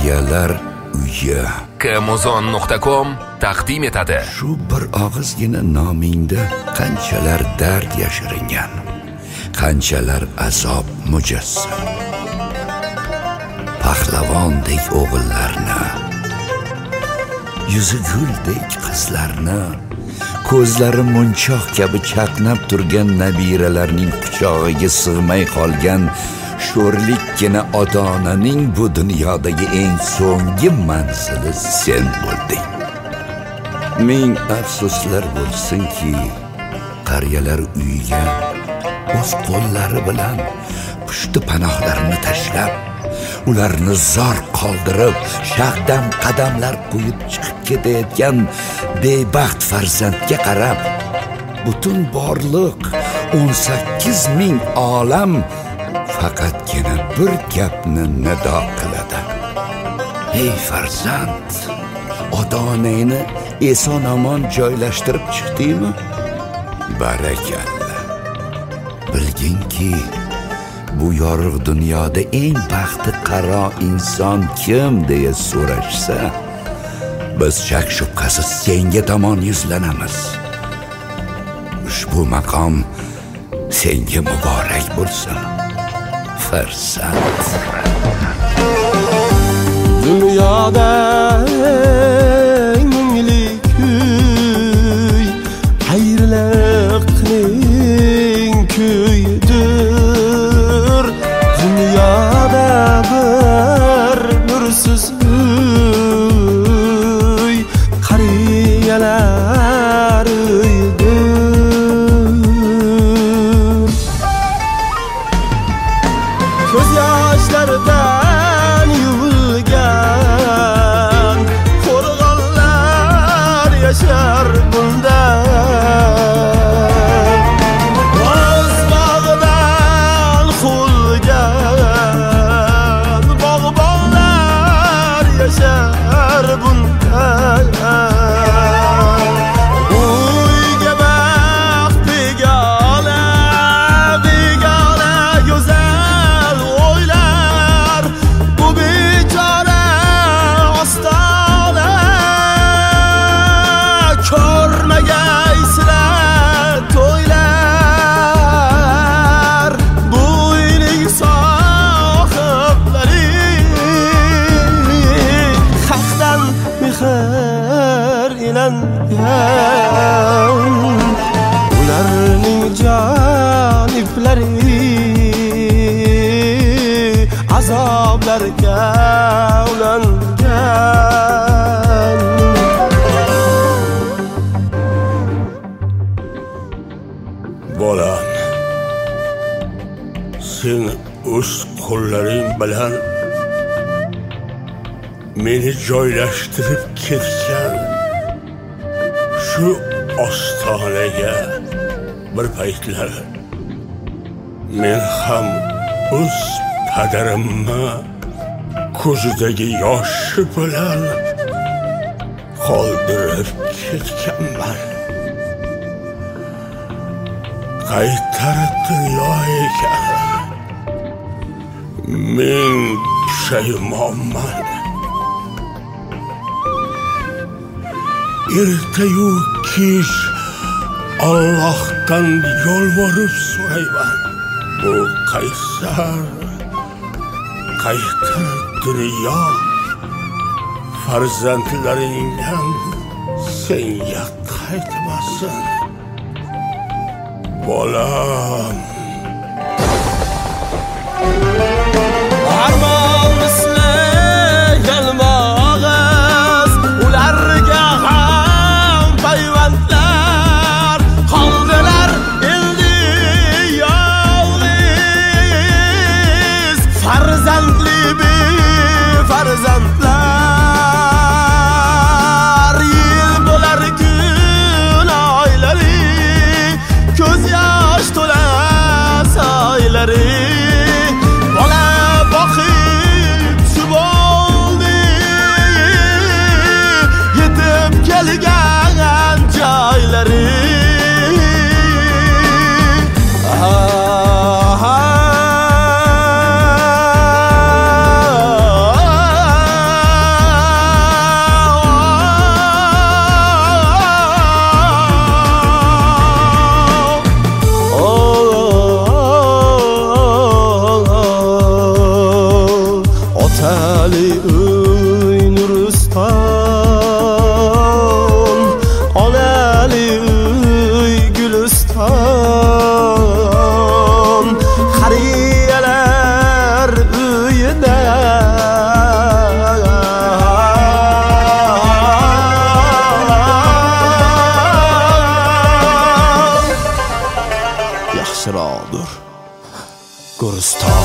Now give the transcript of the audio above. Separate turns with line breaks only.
qariyalar uyi.
Kmuzon.com taqdim etadi.
Shu bir og'izgina nomingda qanchalar dard yashiringan, qanchalar azob mujassam. Pahlavondek o'g'illarni, yuzi guldek qizlarni, ko'zlari munchoq kabi chaqnab turgan nabiralarning quchog'iga sig'may qolgan sho'rlikkina ota-onaning bu dunyodagi eng so'nggi manzili sen bo'lding. Ming afsuslar bo'lsinki, qariyalar uyiga o'z qo'llari bilan pushti panohlarini tashlab, ularni zor qoldirib, shahdan qadamlar qo'yib chiqib ketayotgan bebaxt farzandga qarab, butun borliq 18 ming olam faqatgina bir gapni nido qiladi. Ey farzand, ota-onangni eson-omon joylashtirib chiqdingmi? Barakalla. Bilginki, bu yorug' dunyoda eng baxti qaro inson kim deya so'rashsa, biz shak shubhasiz senga tomon yuzlanamiz. Ushbu maqom senga muborak bo'lsin, farzand.
Dunyoda eng mungli kuy xayrliqning kuyidir. Dunyoda bir nursiz uy qariyalar uyidir. Ko'z yoshlardan yuvilgan qo'rg'onlar yashar bunda. O'z bog'idan qulgan bog'bonlar yashar bunda. Uyga baxt begona, begona go'zal o'ylar, bu bechora ostona ko'rmagaysizlar to'ylar. Bu uyning sohiblari haqdan mehr ilangan, ularning joniblari azoblarga ulangan.
Bolam, sen o'z qo'llaring bilan meni joylashtirib ketgan shu ostonaga bir paytlar men ham o'z padarimni ko'zidagi yoshi bilan qoldirib ketganman. Qaytar dunyo ekan, men pushaymonman. Ertayu kech Allohdan yolvorib so'rayman. Bu qaysar, qaytar dunyo farzandlaringdan senga qaytmasin. Bolam.
Armon misli yalmog'iz, ularga ham payvandlar qoldilar endi yolg'iz. Farzandli befarzandlar, yil bo'lar kun oylari, ko'z yosh to'la soylari. Bola Gustav